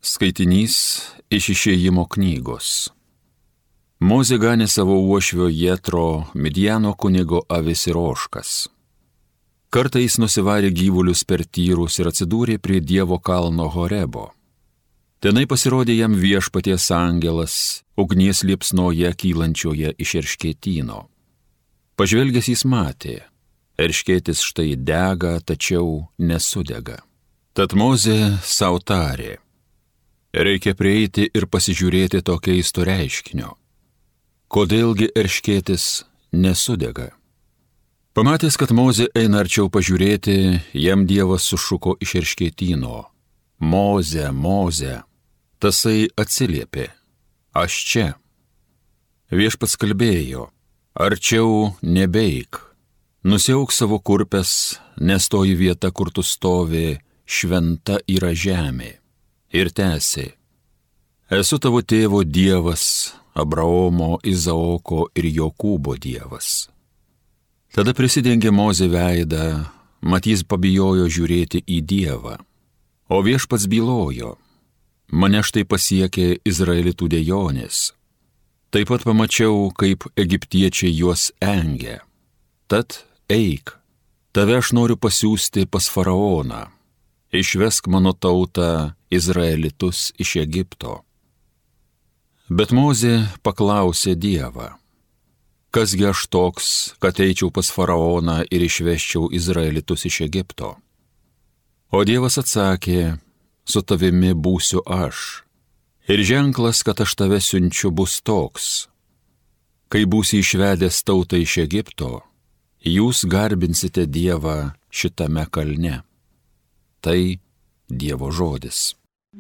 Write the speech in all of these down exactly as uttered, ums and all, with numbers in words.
Skaitinys iš Išėjimo knygos. Mozė ganė savo uošvio Jetro, Midjano kunigo avis ir ožkas. Kartą jis nusivarė gyvulius per tyrus ir atsidūrė prie Dievo kalno Horebo. Tenai pasirodė jam Viešpaties angelas, ugnies liepsnoje kylančioje iš erškėtyno. Pažvelgęs jis matė, erškėtis štai dega, tačiau nesudega. Tad Mozė sau tarė: reikia prieiti ir pasižiūrėti to keisto reiškinio. Kodėlgi erškėtis nesudega? Pamatęs, kad Mozė eina arčiau pažiūrėti, jam Dievas sušuko iš erškėtyno: Mozė, Mozė. Tasai atsiliepė: aš čia. Viešpats kalbėjo: arčiau nebeik. Nusiauk savo kurpes, nes toji vieta, kur tu stovi, šventa yra žemė. Ir tęsė: esu tavo tėvo Dievas, Abraomo, Izaoko ir Jokūbo Dievas. Tada prisidengė Mozė veidą, mat jis pabijojo žiūrėti į Dievą. O Viešpats bylojo: mane štai pasiekė Izraelitų dejonės. Taip pat pamačiau, kaip egiptiečiai juos engia. Tad eik, tave aš noriu pasiųsti pas faraoną. Išvesk mano tautą Izraelitus iš Egipto. Bet Mozė paklausė Dievą: kasgi aš toks, kad eičiau pas faraoną ir išveščiau Izraelitus iš Egipto? O Dievas atsakė: su tavimi būsiu aš. Ir ženklas, kad aš tave siunčiu, bus toks: kai būsi išvedęs tautą iš Egipto, jūs garbinsite Dievą šitame kalne. Tai Dievo žodis.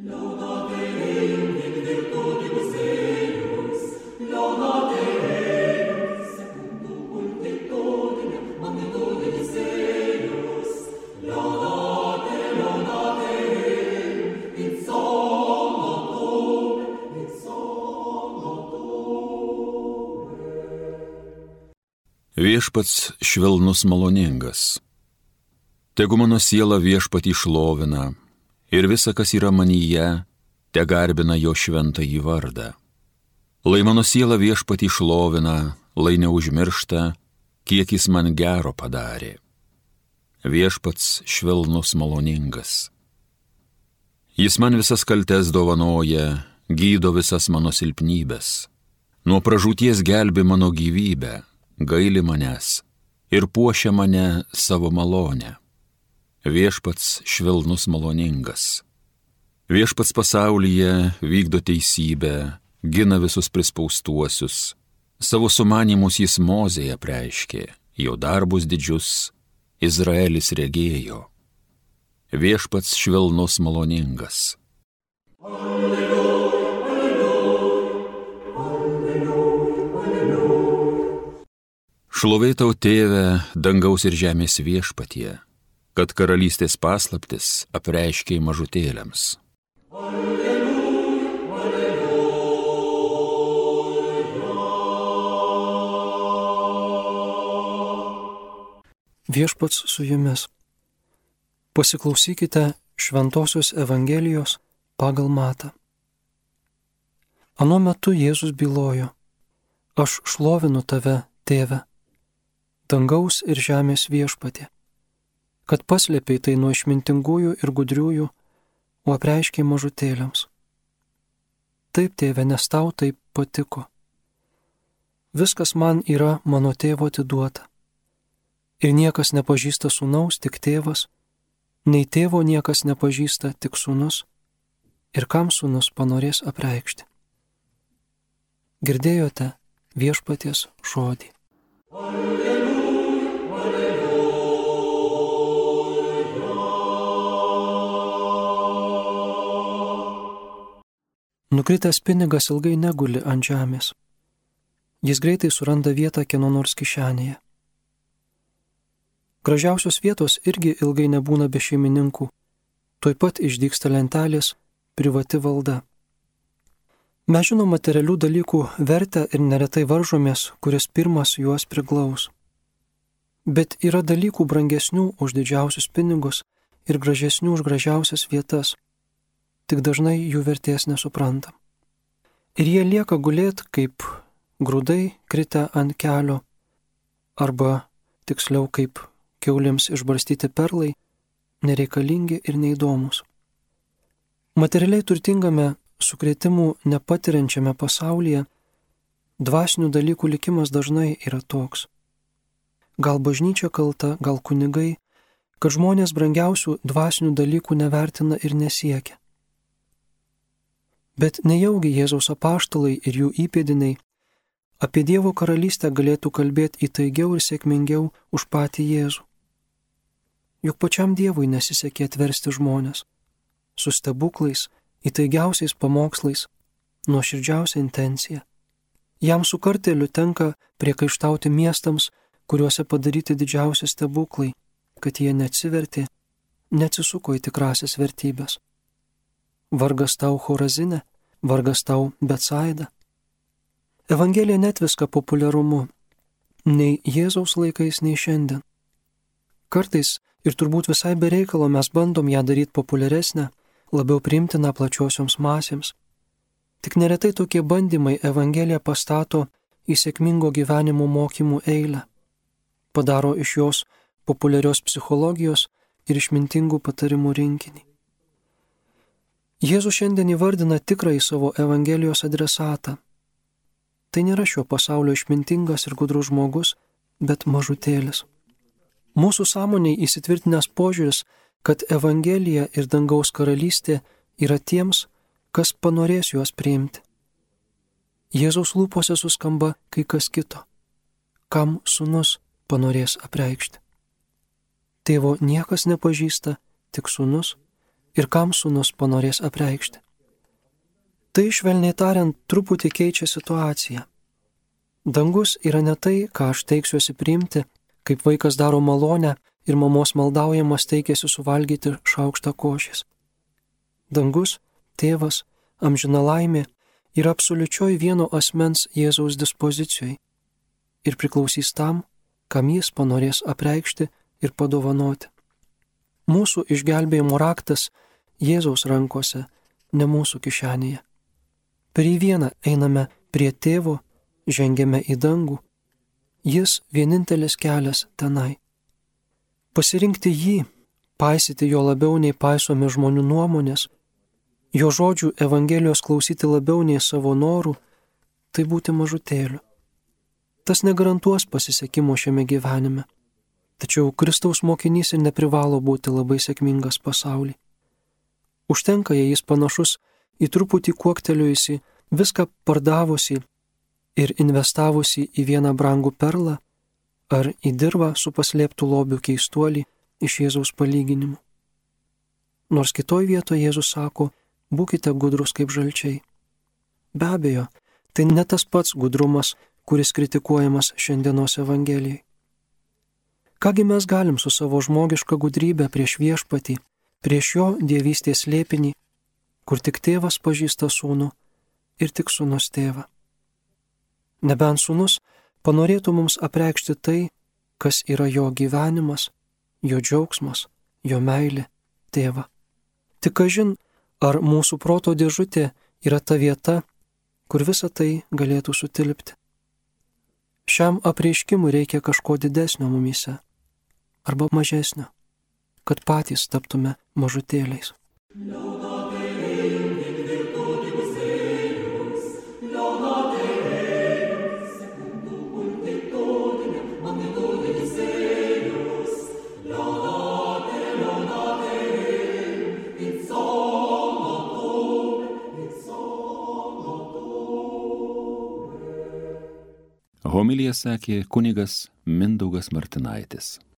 Viešpats švelnus maloningas. Tegu mano siela Viešpatį šlovina ir visa, kas yra manyje, te garbina jo šventąjį vardą. Lai mano siela Viešpatį šlovina, lai neužmiršta, kiek jis man gero padarė. Viešpats švelnus maloningas. Jis man visas kaltes dovanoja, gydo visas mano silpnybes. Nuo pražūties gelbi mano gyvybę, gaili manęs ir puošia mane savo malonę. Viešpats švelnus maloningas. Viešpats pasaulyje vykdo teisybę, gina visus prispaustuosius. Savo sumanymus jis Mozėje apreiškė, jo darbus didžius Izraelis regėjo. Viešpats švelnus maloningas. Šlovė tau, Tėve, dangaus ir žemės Viešpatie, kad karalystės paslaptis apreiškei mažutėliams. Alleluja, alleluja. Viešpats su jumis. Pasiklausykite Šventosios Evangelijos pagal Matą. Anuo metu Jėzus bylojo: aš šlovinu tave, Tėve, dangaus ir žemės Viešpatie, kad paslėpei tai nuo išmintingųjų ir gudriųjų, o apreiškei mažutėliams. Taip, Tėve, nes tau taip patiko. Viskas man yra mano tėvo atiduota. Ir niekas nepažįsta sūnaus, tik tėvas, nei tėvo niekas nepažįsta, tik sūnus, ir kam sūnus panorės apreikšti. Girdėjote Viešpaties žodį. Nukritęs pinigas ilgai neguli ant žemės. Jis greitai suranda vietą kieno nors kišenėje. Gražiausios vietos irgi ilgai nebūna be šeimininkų. Tuoj pat išdygsta lentelės privati valda. Mes žinom materialių dalykų vertę ir neretai varžomės, kuris pirmas juos priglaus. Bet yra dalykų brangesnių už didžiausius pinigus ir gražesnių už gražiausias vietas. tik dažnai jų vertės nesuprantam. Ir jie lieka gulėti kaip grūdai kritę ant kelio, arba tiksliau kaip kiaulėms išbarstyti perlai, nereikalingi ir neįdomus. Materialiai turtingame, sukrėtimų nepatiriančiame pasaulyje dvasinių dalykų likimas dažnai yra toks. Gal bažnyčia kalta, gal kunigai, kad žmonės brangiausių dvasinių dalykų nevertina ir nesiekia. Bet nejaugi Jėzaus apaštalai ir jų įpėdiniai apie Dievo karalystę galėtų kalbėti įtaigiau ir sėkmingiau už patį Jėzų. Juk pačiam Dievui nesisekė atversti žmonės su stebuklais, įtaigiausiais pamokslais, nuoširdžiausia intencija. Jam su kartėliu tenka priekaištauti miestams, kuriuose padaryti didžiausi stebuklai, kad jie neatsivertė, neatsisuko į tikrasias vertybės. Vargas tau Chorazine, vargas tau Betsaida. Evangelija netviska populiarumu, nei Jėzaus laikais, nei šiandien. Kartais ir turbūt visai be reikalo mes bandom ją daryti populiaresnę, labiau priimtiną plačiosioms masėms. Tik neretai tokie bandymai Evangeliją pastato į sėkmingo gyvenimo mokymų eilę, padaro iš jos populiarios psichologijos ir išmintingų patarimų rinkinį. Jėzus šiandien įvardina tikrąjį savo Evangelijos adresatą. Tai nėra šio pasaulio išmintingas ir gudrus žmogus, bet mažutėlis. Mūsų sąmoniai įsitvirtinęs požiūris, kad Evangelija ir dangaus karalystė yra tiems, kas panorės juos priimti. Jėzaus lūpose suskamba kai kas kito, kam sūnus panorės apreikšti. Tėvo niekas nepažįsta, tik sūnus, ir kam sūnus panorės apreikšti. Tai, švelniai tariant, truputį keičia situaciją. Dangus yra ne tai, ką aš teiksiuosi priimti, kaip vaikas daro malonę ir mamos maldaujamas teikėsi suvalgyti šaukštą košės. Dangus, tėvas, amžina laimė yra absoliučioj vieno asmens Jėzaus dispozicijoj ir priklausys tam, kam jis panorės apreikšti ir padovanoti. Mūsų išgelbėjimo raktas Jėzaus rankose, ne mūsų kišenėje. Per jį vieną einame prie tėvo, žengiame į dangų. Jis vienintelis kelias tenai. Pasirinkti jį, paisyti jo labiau nei paisomi žmonių nuomonės, jo žodžių Evangelijos klausyti labiau nei savo norų, tai būti mažutėliu. Tas negarantuos pasisekimo šiame gyvenime. Tačiau Kristaus mokinys ir neprivalo būti labai sėkmingas pasaulyje. Užtenka, jei jis panašus į truputį kuoktelėjusi, viską pardavusi ir investavusi į vieną brangų perlą ar į dirvą su paslėptų lobių keistuolį iš Jėzaus palyginimų. Nors kitoj vietoje Jėzus sako, būkite gudrus kaip žalčiai. Be abejo, tai ne tas pats gudrumas, kuris kritikuojamas šiandienos Evangelijai. Kągi mes galim su savo žmogiška gudrybė prieš viešpatį, prieš jo dievystės slėpinį, kur tik tėvas pažįsta sūnų ir tik sūnus tėvą. Nebent sūnus panorėtų mums apreikšti tai, kas yra jo gyvenimas, jo džiaugsmas, jo meilė, tėva. Tik kažin, ar mūsų proto dėžutė yra ta vieta, kur visa tai galėtų sutilpti. Šiam apreiškimui reikia kažko didesnio mumyse, arba mažesnio, kad patys taptume mažutėliais. Homiliją sakė kunigas Mindaugas Martinaitis.